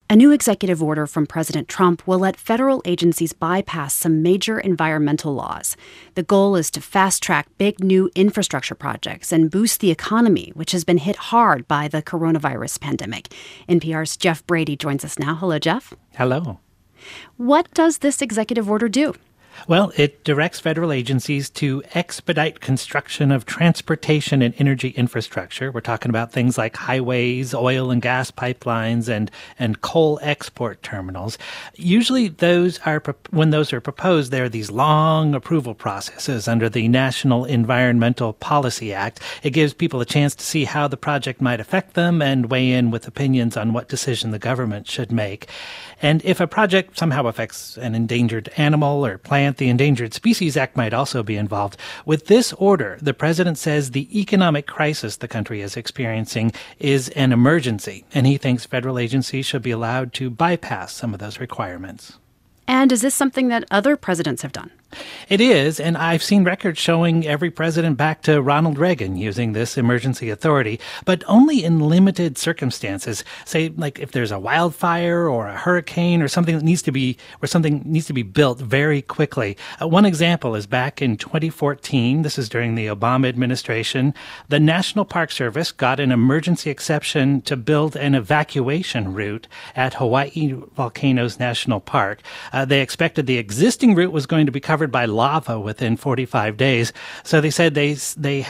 A new executive order from President Trump will let federal agencies bypass some major environmental laws. The goal is to fast-track big new infrastructure projects and boost the economy, which has been hit hard by the coronavirus pandemic. NPR's Jeff Brady joins us now. Hello, Jeff. Hello. What does this executive order do? Well, it directs federal agencies to expedite construction of transportation and energy infrastructure. We're talking about things like highways, oil and gas pipelines, and coal export terminals. Usually when those are proposed, there are these long approval processes under the National Environmental Policy Act. It gives people a chance to see how the project might affect them and weigh in with opinions on what decision the government should make. And if a project somehow affects an endangered animal or plant, the Endangered Species Act might also be involved. With this order, the president says the economic crisis the country is experiencing is an emergency, and he thinks federal agencies should be allowed to bypass some of those requirements. And is this something that other presidents have done? It is, and I've seen records showing every president back to Ronald Reagan using this emergency authority, but only in limited circumstances. Say, like if there's a wildfire or a hurricane or something that needs to be built very quickly. One example is back in 2014. This is during the Obama administration. The National Park Service got an emergency exception to build an evacuation route at Hawaii Volcanoes National Park. They expected the existing route was going to be covered by lava within 45 days. So they said they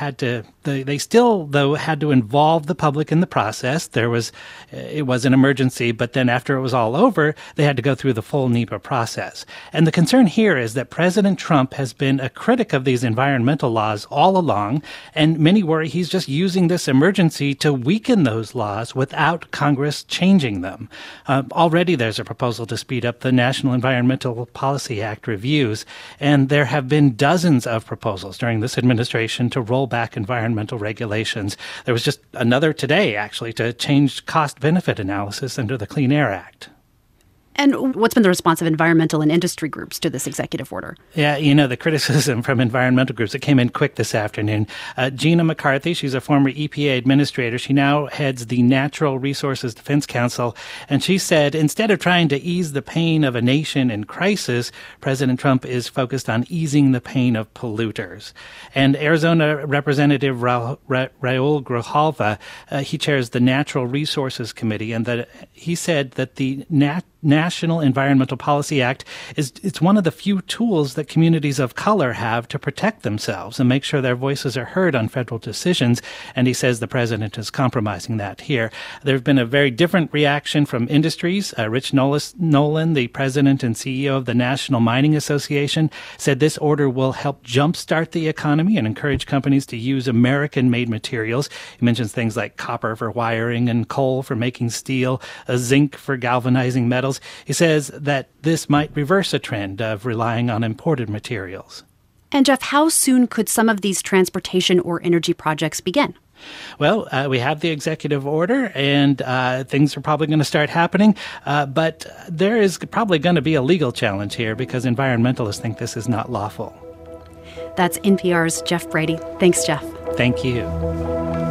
still, though, had to involve the public in the process. It was an emergency, but then after it was all over, they had to go through the full NEPA process. And the concern here is that President Trump has been a critic of these environmental laws all along, and many worry he's just using this emergency to weaken those laws without Congress changing them. Already there's a proposal to speed up the National Environmental Policy Act reviews, and there have been dozens of proposals during this administration to roll back environmental regulations. There was just another today, actually, to change cost-benefit analysis under the Clean Air Act. And what's been the response of environmental and industry groups to this executive order? Yeah, the criticism from environmental groups, it came in quick this afternoon. Gina McCarthy, she's a former EPA administrator. She now heads the Natural Resources Defense Council. And she said, instead of trying to ease the pain of a nation in crisis, President Trump is focused on easing the pain of polluters. And Arizona Representative Raul Grijalva, he chairs the Natural Resources Committee, and he said that the National Environmental Policy Act it's one of the few tools that communities of color have to protect themselves and make sure their voices are heard on federal decisions. And he says the president is compromising that here. There have been a very different reaction from industries. Rich Nolan, the president and CEO of the National Mining Association, said this order will help jumpstart the economy and encourage companies to use American-made materials. He mentions things like copper for wiring and coal for making steel, zinc for galvanizing metals. He says that this might reverse a trend of relying on imported materials. And Jeff, how soon could some of these transportation or energy projects begin? Well, we have the executive order, and things are probably going to start happening. But there is probably going to be a legal challenge here because environmentalists think this is not lawful. That's NPR's Jeff Brady. Thanks, Jeff. Thank you.